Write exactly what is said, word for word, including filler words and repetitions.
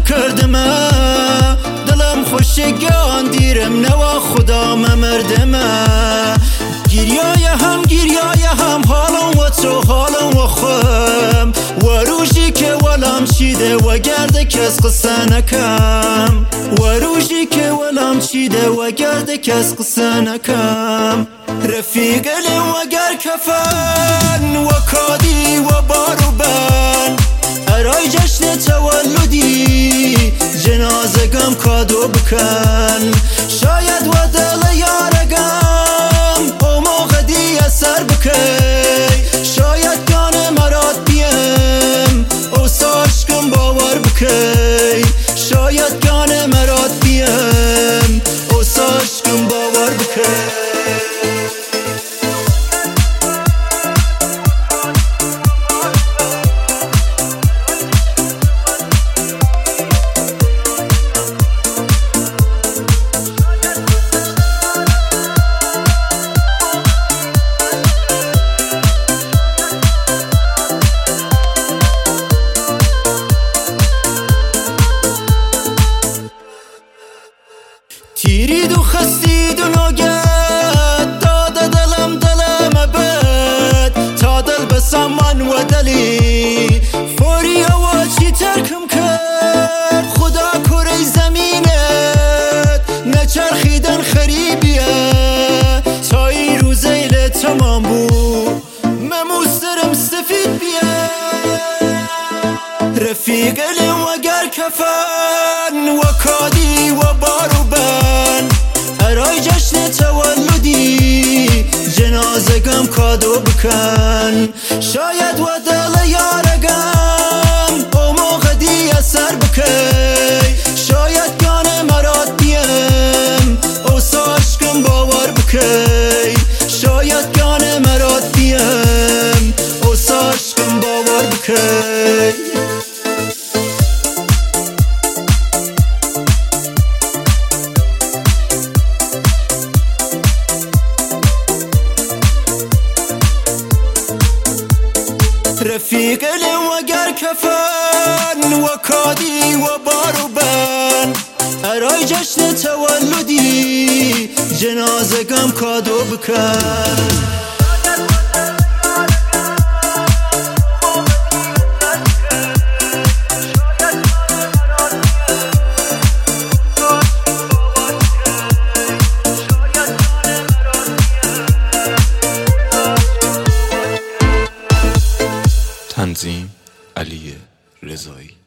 نکردمه دلم خوشگان دیرم نوا خدا ممردمه گریای هم گریای هم حالم و تو حالم و خم و روشی که ولم چیده و گرده کس قصه نکم و روشی که ولم چیده و گرده کس قصه نکم رفیق لم و گر کفن و کادی و بارو بن ارای جشن تولدی جنازگم کادو بکن شاید و دل یارگم او موقع دی اثر بکی شاید گانه مراد بیم او ساشکم باور بکی شاید گانه مراد بیم او ساشکم باور بکی تیرید و خستید و ناگهت داده دلم دلم بد تا دل بسم من و دلی فوری و چی ترکم کرد خدا کره زمینت نچرخیدن خریبیه تا این روز ایل تمام بود مموسترم سفید بیه رفیق لم و گر کفن و کادی و بارو بن ارای جشن تولدی جنازگم کادو بکن شاید و دل یارگم او موقع دی اثر بکی شاید گانه مراد بیم او ساشکم باور بکی شاید گانه مراد بیم او ساشکم باور بکی رفیق لم و گر کفن و کادی و بارو بن ارای جشن تولدی جنازگم کادو بکن تنظیم علی رضایی.